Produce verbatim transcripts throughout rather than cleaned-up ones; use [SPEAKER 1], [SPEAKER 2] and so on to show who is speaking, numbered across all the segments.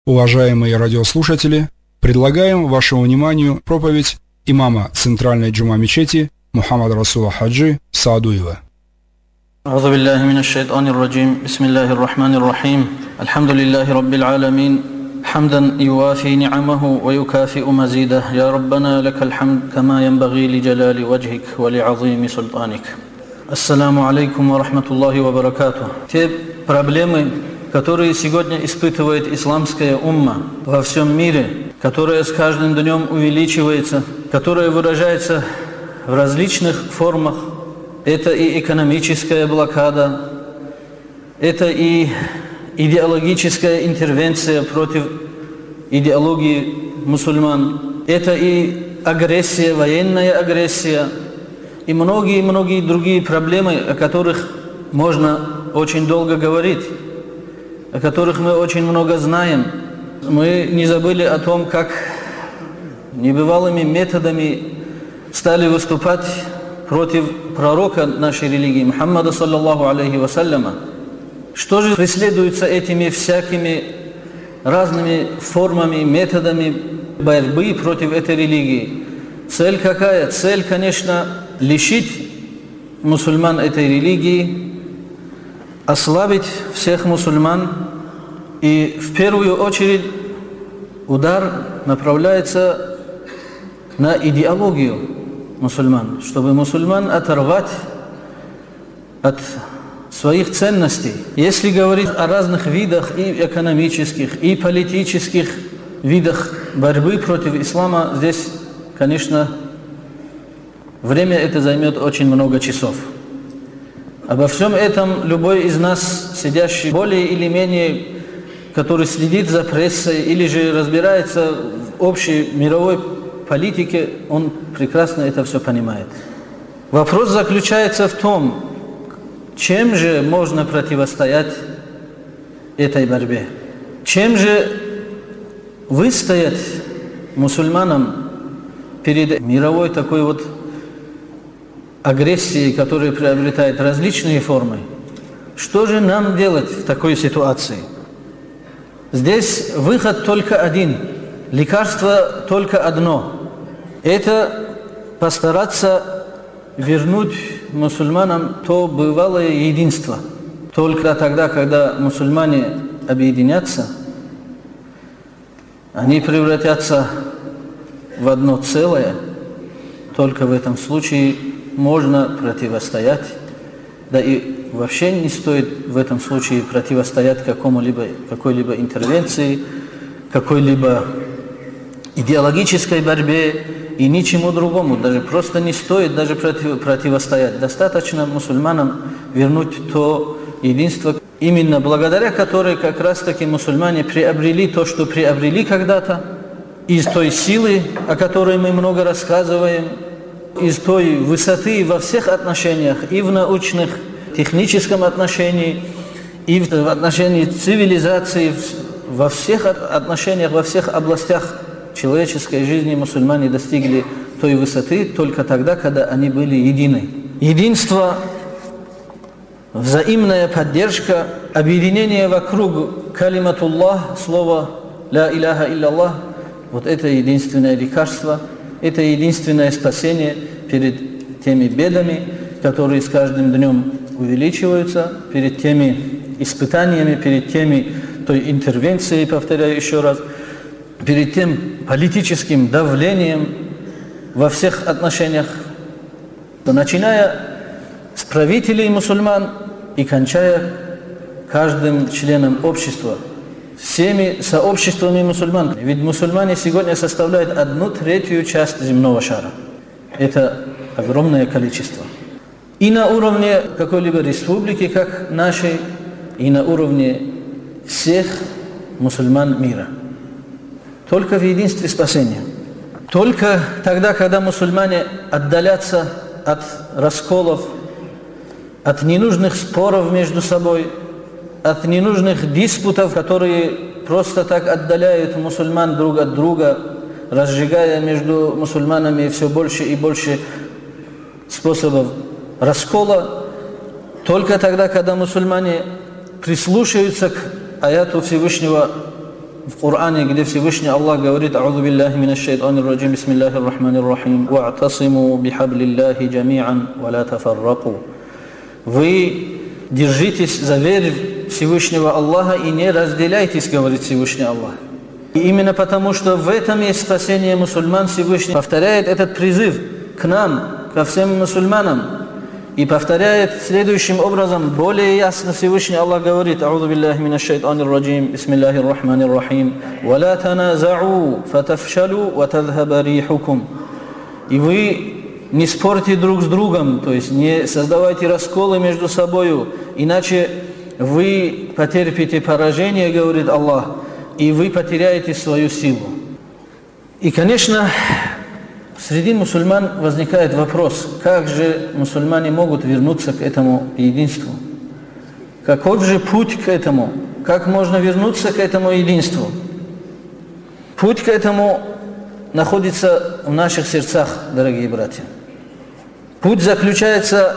[SPEAKER 1] Уважаемые радиослушатели, предлагаем вашему вниманию проповедь имама Центральной джума мечети Мухаммада Расула Хаджи Саадуева.
[SPEAKER 2] أعوذ بالله من الشيطان الرجيم بسم الله الرحمن الرحيم الحمد لله رب العالمين حمدا يوافي نعمه ويكافئ مزيده يا ربنا لك الحمد كما ينبغي لجلال وجهك ولعظيم سلطانك. Ассаламу алейкум ва рахматуллахи ва баракатух. Те проблемы, которые сегодня испытывает исламская умма во всем мире, которая с каждым днем увеличивается, которая выражается в различных формах, это и экономическая блокада, это и идеологическая интервенция против идеологии мусульман, это и агрессия, военная агрессия, и многие-многие другие проблемы, о которых можно очень долго говорить, о которых мы очень много знаем. Мы не забыли о том, как небывалыми методами стали выступать против пророка нашей религии, Мухаммада саллаллаху алейхи вассаляма. Что же преследуется этими всякими разными формами, методами борьбы против этой религии? Цель какая? Цель, конечно, лишить мусульман этой религии, ослабить всех мусульман, и в первую очередь удар направляется на идеологию мусульман, чтобы мусульман оторвать от своих ценностей. Если говорить о разных видах и экономических, и политических видах борьбы против ислама, здесь, конечно, время это займет очень много часов. Обо всем этом любой из нас, сидящий более или менее, который следит за прессой или же разбирается в общей мировой политике, он прекрасно это все понимает. Вопрос заключается в том, чем же можно противостоять этой борьбе? Чем же выстоять мусульманам перед мировой такой вот агрессии, которая приобретает различные формы? Что же нам делать в такой ситуации? Здесь выход только один, лекарство только одно. Это постараться вернуть мусульманам то бывалое единство. Только тогда, когда мусульмане объединятся, они превратятся в одно целое. Только в этом случае можно противостоять, да и вообще не стоит в этом случае противостоять какому-либо, какой-либо интервенции, какой-либо идеологической борьбе и ничему другому. Даже просто не стоит даже против, противостоять. Достаточно мусульманам вернуть то единство, именно благодаря которой как раз-таки мусульмане приобрели то, что приобрели когда-то, из той силы, о которой мы много рассказываем, из той высоты во всех отношениях, и в научных, техническом отношении, и в отношении цивилизации, во всех отношениях, во всех областях человеческой жизни мусульмане достигли той высоты только тогда, когда они были едины. Единство, взаимная поддержка, объединение вокруг калиматуллах, слово «Ла иляха илляллах», вот это единственное лекарство, это единственное спасение перед теми бедами, которые с каждым днем увеличиваются, перед теми испытаниями, перед теми той интервенцией, повторяю еще раз, перед тем политическим давлением во всех отношениях, начиная с правителей мусульман и кончая каждым членом общества, всеми сообществами мусульман. Ведь мусульмане сегодня составляют одну третью часть земного шара. Это огромное количество. И на уровне какой-либо республики, как нашей, и на уровне всех мусульман мира. Только в единстве спасения. Только тогда, когда мусульмане отдалятся от расколов, от ненужных споров между собой, от ненужных диспутов, которые просто так отдаляют мусульман друг от друга, разжигая между мусульманами все больше и больше способов раскола, только тогда, когда мусульмане прислушаются к аяту Всевышнего в Коране, где Всевышний Аллах говорит: «А'удhu биллахи минаш шайтанир раджим, бисмиллахир рахманир рахим, ва'тасиму бихаблиллахи джами'ан, ва ла тафарраку». Вы держитесь за верь Всевышнего Аллаха и не разделяйтесь, говорит Всевышний Аллах. И именно потому, что в этом есть спасение мусульман, Всевышний повторяет этот призыв к нам, ко всем мусульманам. И повторяет следующим образом, более ясно Всевышний Аллах говорит: «А'удhu биллахи минаш шайтанир раджим, бисмиллахир рахманир рахим, ва ла таназа'у, фатафшалу, ва тадхаба рихукум». И вы не спорьте друг с другом, то есть не создавайте расколы между собою, иначе вы потерпите поражение, говорит Аллах, и вы потеряете свою силу. И, конечно, среди мусульман возникает вопрос, как же мусульмане могут вернуться к этому единству? Каков же путь к этому? Как можно вернуться к этому единству? Путь к этому находится в наших сердцах, дорогие братья. Путь заключается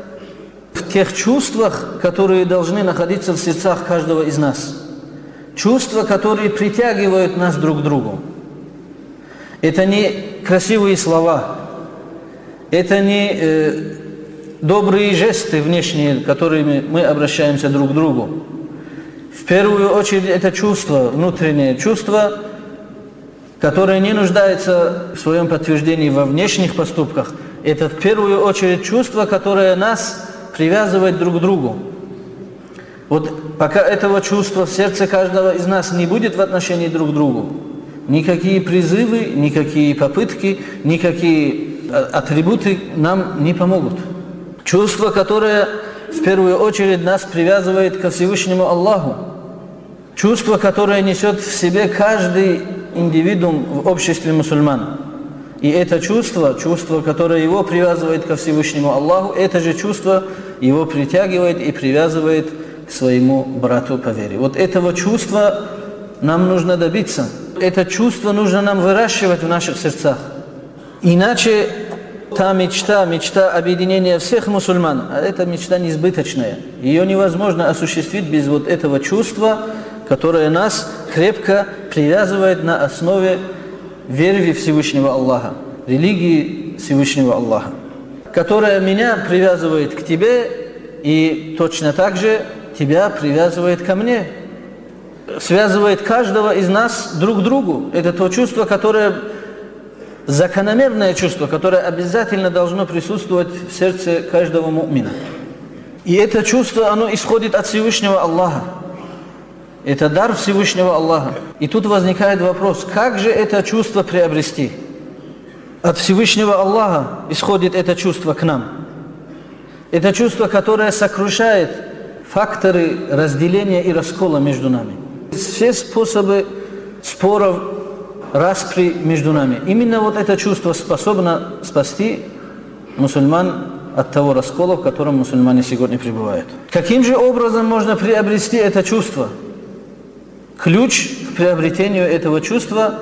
[SPEAKER 2] в тех чувствах, которые должны находиться в сердцах каждого из нас. Чувства, которые притягивают нас друг к другу. Это не красивые слова, это не э, добрые жесты внешние, которыми мы обращаемся друг к другу. В первую очередь это чувство, внутреннее чувство, которое не нуждается в своем подтверждении во внешних поступках. Это в первую очередь чувство, которое нас привязывает друг к другу. Вот пока этого чувства в сердце каждого из нас не будет в отношении друг к другу, никакие призывы, никакие попытки, никакие атрибуты нам не помогут. Чувство, которое в первую очередь нас привязывает ко Всевышнему Аллаху. Чувство, которое несет в себе каждый индивидуум в обществе мусульман. И это чувство, чувство, которое его привязывает ко Всевышнему Аллаху, это же чувство его притягивает и привязывает к своему брату по вере. Вот этого чувства нам нужно добиться. Это чувство нужно нам выращивать в наших сердцах. Иначе та мечта, мечта объединения всех мусульман, а эта мечта несбыточная. Ее невозможно осуществить без вот этого чувства, которое нас крепко привязывает на основе веры в Всевышнего Аллаха, религии Всевышнего Аллаха, которая меня привязывает к тебе и точно так же тебя привязывает ко мне. Связывает каждого из нас друг к другу. Это то чувство, которое закономерное чувство, которое обязательно должно присутствовать в сердце каждого му'мина. И это чувство, оно исходит от Всевышнего Аллаха. Это дар Всевышнего Аллаха. И тут возникает вопрос, как же это чувство приобрести? От Всевышнего Аллаха исходит это чувство к нам. Это чувство, которое сокрушает факторы разделения и раскола между нами. Все способы споров, распри между нами. Именно вот это чувство способно спасти мусульман от того раскола, в котором мусульмане сегодня пребывают. Каким же образом можно приобрести это чувство? Ключ к приобретению этого чувства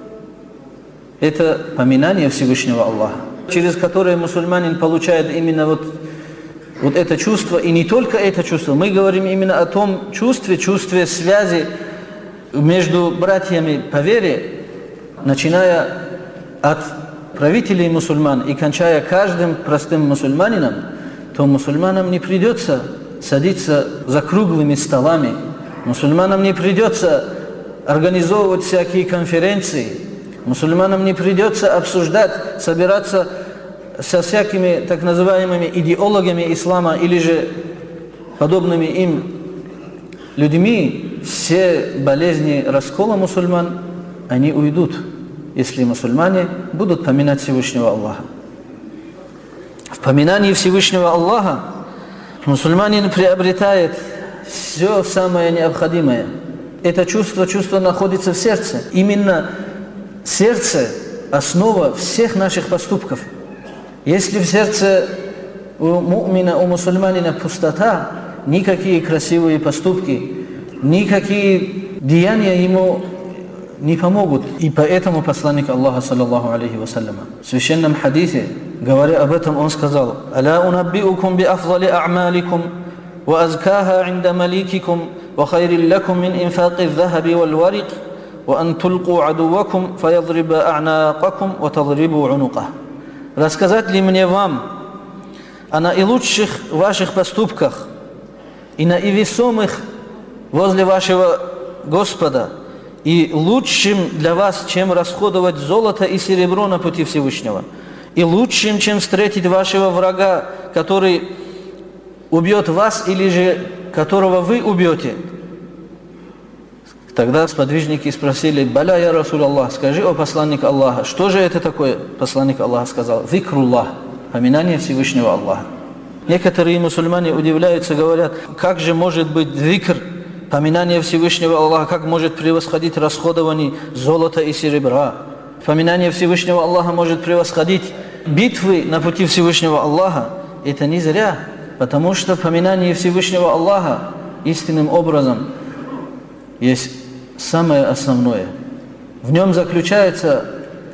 [SPEAKER 2] – это поминание Всевышнего Аллаха, через которое мусульманин получает именно вот, вот это чувство, и не только это чувство. Мы говорим именно о том чувстве, чувстве связи между братьями по вере, начиная от правителей мусульман и кончая каждым простым мусульманином, то мусульманам не придется садиться за круглыми столами, мусульманам не придется организовывать всякие конференции, мусульманам не придется обсуждать, собираться со всякими так называемыми идеологами ислама или же подобными им людьми. Все болезни раскола мусульман, они уйдут, если мусульмане будут поминать Всевышнего Аллаха. В поминании Всевышнего Аллаха мусульманин приобретает все самое необходимое. Это чувство, чувство находится в сердце. Именно сердце – основа всех наших поступков. Если в сердце у му'мина, у мусульманина пустота, никакие красивые поступки, никакие деяния ему не помогут. И поэтому посланник Аллаха, саллаллаху алейхи вассаляма, в священном хадисе, говоря об этом, он сказал: «Аля унаббиукум би афдали а'маликум ва азкаха инда маликикум ва хайрил лакум мин инфaqи ад-дахаби вал варик وأن تلقوا عدوكم فيضرب أعناقكم وتضربوا عنقه. Рассказать ли мне вам о наилучших ваших поступках и наивесомых возле вашего Господа, и лучшим для вас, чем расходовать золото и серебро на пути Всевышнего, и лучшим, чем встретить вашего врага, который убьет вас или же которого вы убьете? Тогда сподвижники спросили: «Баля, я Расул Аллах, скажи, о посланник Аллаха, что же это такое?» Посланник Аллаха сказал: «Зикруллах, поминание Всевышнего Аллаха». Некоторые мусульмане удивляются, говорят: как же может быть зикр, поминание Всевышнего Аллаха, как может превосходить расходование золота и серебра? Поминание Всевышнего Аллаха может превосходить битвы на пути Всевышнего Аллаха. Это не зря, потому что поминание Всевышнего Аллаха истинным образом есть самое основное. В нем заключается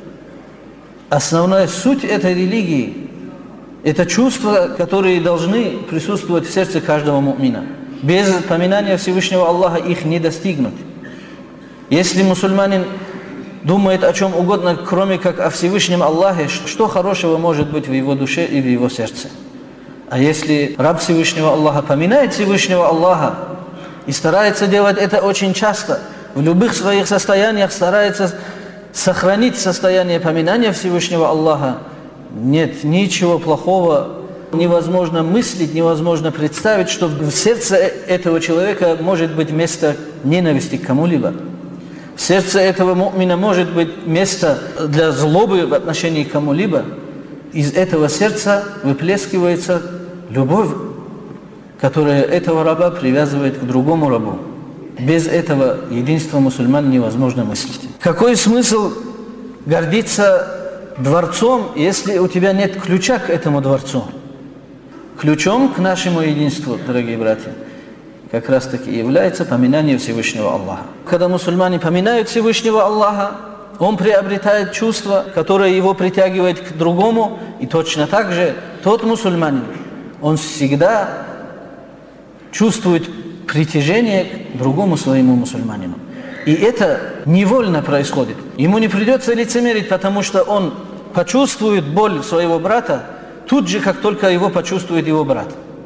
[SPEAKER 2] основная суть этой религии. Это чувства, которые должны присутствовать в сердце каждого мумина. Без поминания Всевышнего Аллаха их не достигнуть. Если мусульманин думает о чем угодно, кроме как о Всевышнем Аллахе, что хорошего может быть в его душе и в его сердце? А если раб Всевышнего Аллаха поминает Всевышнего Аллаха и старается делать это очень часто, в любых своих состояниях старается сохранить состояние поминания Всевышнего Аллаха, нет ничего плохого, невозможно мыслить, невозможно представить, что в сердце этого человека может быть место ненависти к кому-либо. В сердце этого му'мина может быть место для злобы в отношении к кому-либо. Из этого сердца выплескивается любовь, которая этого раба привязывает к другому рабу. Без этого единства мусульман невозможно мыслить. Какой смысл гордиться дворцом, если у тебя нет ключа к этому дворцу? Ключом к нашему единству, дорогие братья, как раз таки является поминание Всевышнего Аллаха. Когда мусульмане поминают Всевышнего Аллаха, он приобретает чувство, которое его притягивает к другому, и точно так же тот мусульманин, он всегда чувствует притяжение к другому своему мусульманину. И это невольно происходит. Ему не придется лицемерить, потому что он почувствует боль своего брата тут же, как только его почувствует его брат.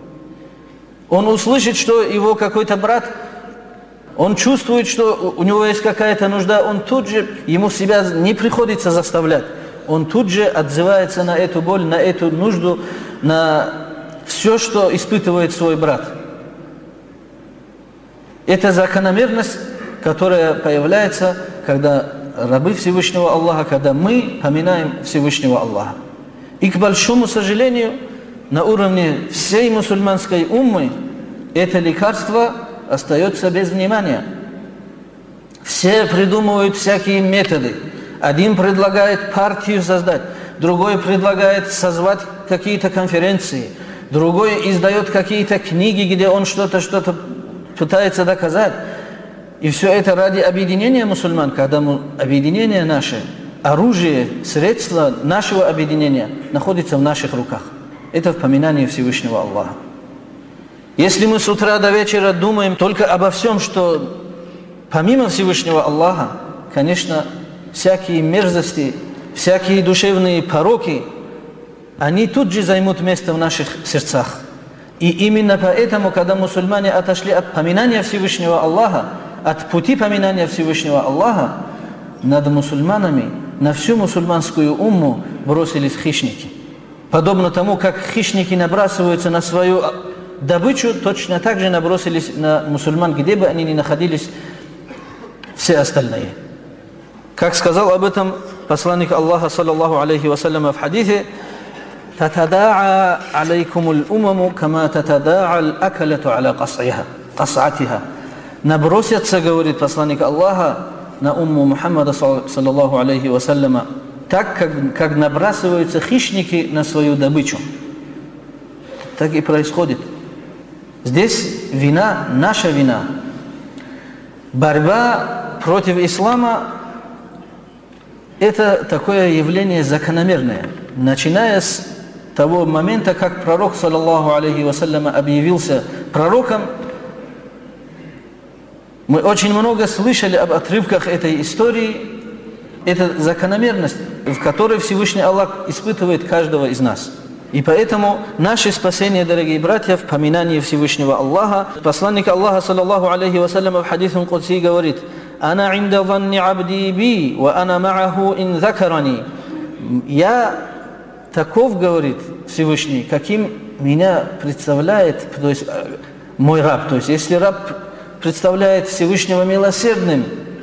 [SPEAKER 2] Он услышит, что его какой-то брат, он чувствует, что у него есть какая-то нужда, он тут же, ему себя не приходится заставлять. Он тут же отзывается на эту боль, на эту нужду, на все, что испытывает свой брат. Это закономерность, которая появляется, когда рабы Всевышнего Аллаха, когда мы поминаем Всевышнего Аллаха. И, к большому сожалению, на уровне всей мусульманской уммы это лекарство остается без внимания. Все придумывают всякие методы. Один предлагает партию создать, другой предлагает созвать какие-то конференции, другой издает какие-то книги, где он что-то, что-то пытается доказать. И все это ради объединения мусульман, когда объединение наше, оружие, средства нашего объединения находится в наших руках. Это в поминании Всевышнего Аллаха. Если мы с утра до вечера думаем только обо всем, что помимо Всевышнего Аллаха, конечно, всякие мерзости, всякие душевные пороки, они тут же займут место в наших сердцах. И именно поэтому, когда мусульмане отошли от поминания Всевышнего Аллаха, от пути поминания Всевышнего Аллаха, над мусульманами, на всю мусульманскую умму бросились хищники. Подобно тому, как хищники набрасываются на свою добычу, точно так же набросились на мусульман, где бы они ни находились, все остальные. Как сказал об этом посланник Аллаха, саллаллаху алейхи вассаляма, в хадисе: «Татада'a алейкумул умаму, кама татада'a аль-акалату аля кас'атиха». Набросятся, говорит посланник Аллаха, на умму Мухаммада, саллаллаху алейхи вассаляма, так, как, как набрасываются хищники на свою добычу. Так и происходит. Здесь вина, наша вина. Борьба против ислама – это такое явление закономерное. Начиная с того момента, как пророк, саллаллаху алейхи вассаляма, объявился пророком, Мы очень много слышали об отрывках этой истории. Это закономерность, в которой Всевышний Аллах испытывает каждого из нас. И поэтому наше спасение, дорогие братья, в поминании Всевышнего Аллаха. Посланник Аллаха, саллаллаху алейхи вассалям, в хадисе Кудси говорит: «Ана инда занни абди би, ва ана ма'аху ин закарани». Я таков, говорит Всевышний, каким меня представляет, то есть мой раб. То есть если раб представляет Всевышнего милосердным,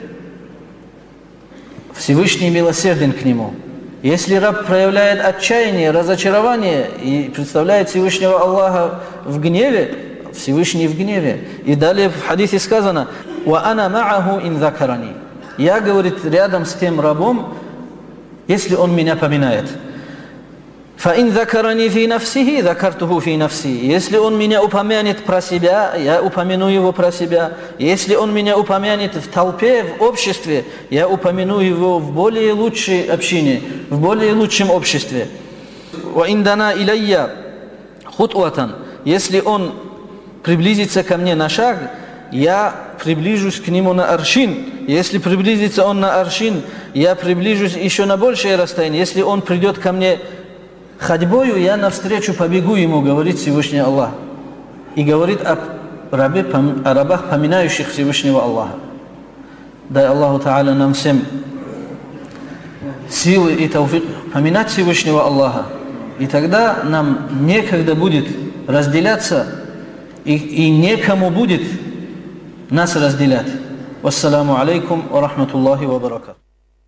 [SPEAKER 2] Всевышний милосерден к нему. Если раб проявляет отчаяние, разочарование и представляет Всевышнего Аллаха в гневе, Всевышний в гневе. И далее в хадисе сказано: «Ва ана ма'аху ин закарани». Я, говорит, рядом с тем рабом, если он меня поминает. «Фаин закарани фи нафсихи, закартуху фи нафси». Если он меня упомянет про себя, я упомяну его про себя. Если он меня упомянет в толпе, в обществе, я упомяну его в более лучшей общине, в более лучшем обществе. «Ваин дана илайя хутватан». Если он приблизится ко мне на шаг, я приближусь к нему на аршин. Если приблизится он на аршин, я приближусь еще на большее расстояние. Если он придет ко мне ходьбою, я навстречу побегу ему, говорит Всевышний Аллах. И говорит о, рабе, о рабах, поминающих Всевышнего Аллаха. Дай Аллаху Та'аля нам всем силы и тауфик поминать Всевышнего Аллаха. И тогда нам некогда будет разделяться, и, и некому будет нас разделять. Вассаламу алейкум ва рахматуллахи ва баракатух.